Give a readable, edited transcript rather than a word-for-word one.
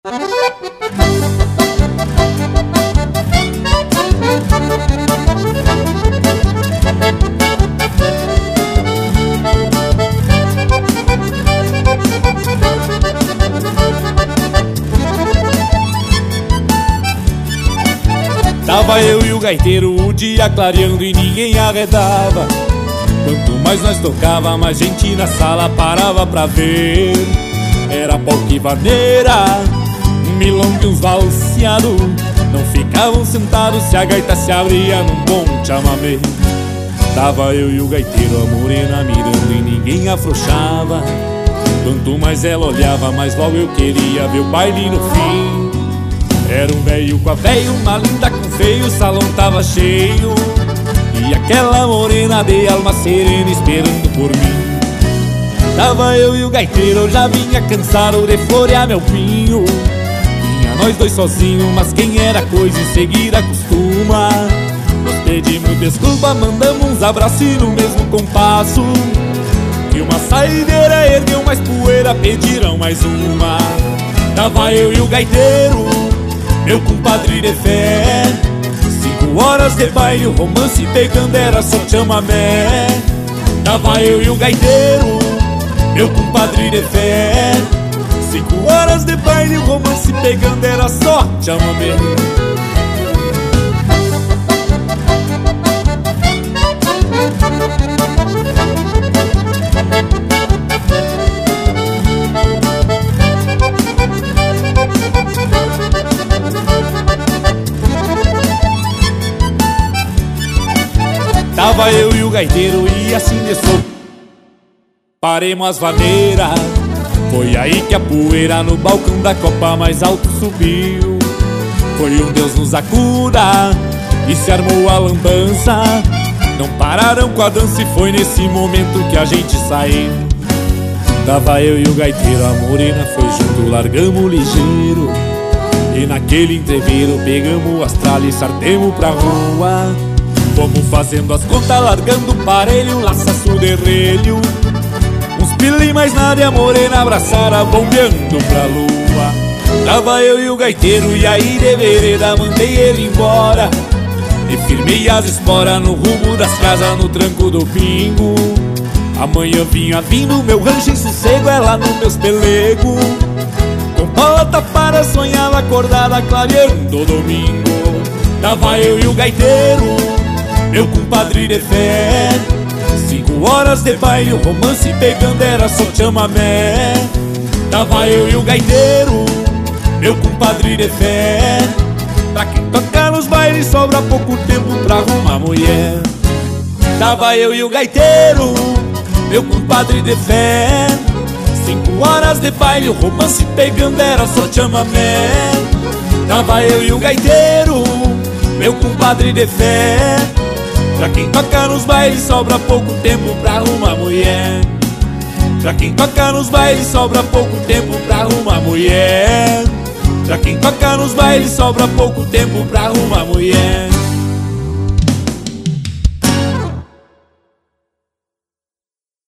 Tava eu e o gaiteiro o dia clareando e ninguém arredava. Quanto mais nós tocava, mais gente na sala parava pra ver. Era polca e vaneira, um milonga e uns valseados. Não ficavam sentados se a gaita se abria num bom chamamé. Tava eu e o gaiteiro, a morena mirando e ninguém afrouxava. Quanto mais ela olhava, mais logo eu queria ver o baile no fim. Era um velho com a véia, uma linda com feio, o salão tava cheio. E aquela morena de alma serena esperando por mim. Tava eu e o gaiteiro, eu já vinha cansado de florear meu pinho. Vinha nós dois sozinhos, mas quem era coisa em seguida acostuma. Nós pedimos desculpa, mandamos uns abraços e no mesmo compasso. E uma saideira ergueu mais poeira, pediram mais uma. Tava eu e o gaiteiro, meu compadre de fé. 5 horas de baile, o romance pegando era só chamamé. Tava eu e o gaiteiro, meu compadre de fé. 5 horas de baile, o romance pegando era só chamamé. Tava eu e o gaiteiro e assim de soco paremos as vaneiras. Foi aí que a poeira no balcão da copa mais alto subiu. Foi um Deus nos acuda e se armou a lambança. Não pararam com a dança e foi nesse momento que a gente saiu. Tava eu e o gaiteiro, a morena foi junto, largamos ligeiro. E naquele entreveiro pegamos o astral e sartemos pra rua. Fomos fazendo as contas, largando o parelho, laçaço de relho. Uns pilim mais nada e a morena abraçara, bombeando pra lua. Tava eu e o gaiteiro e aí de vereda mandei ele embora. E firmei as esporas no rumo das casas, no tranco do bingo. Amanhã vinha vindo meu rancho em sossego, ela no meus pelego. Com bola tapada sonhava acordada, clareando o domingo. Tava eu e o gaiteiro, meu compadre de fé. 5 horas de baile, o romance pegando era só chamamé. Tava eu e o gaiteiro, meu compadre de fé. Pra quem toca nos bailes sobra pouco tempo pra arrumar mulher. Tava eu e o gaiteiro, meu compadre de fé. 5 horas de baile, o romance pegando era só chamamé. Tava eu e o gaiteiro, meu compadre de fé. Pra quem toca nos bailes sobra pouco tempo pra arrumar mulher. Pra quem toca nos bailes sobra pouco tempo pra arrumar mulher. Pra quem toca nos bailes sobra pouco tempo pra arrumar mulher.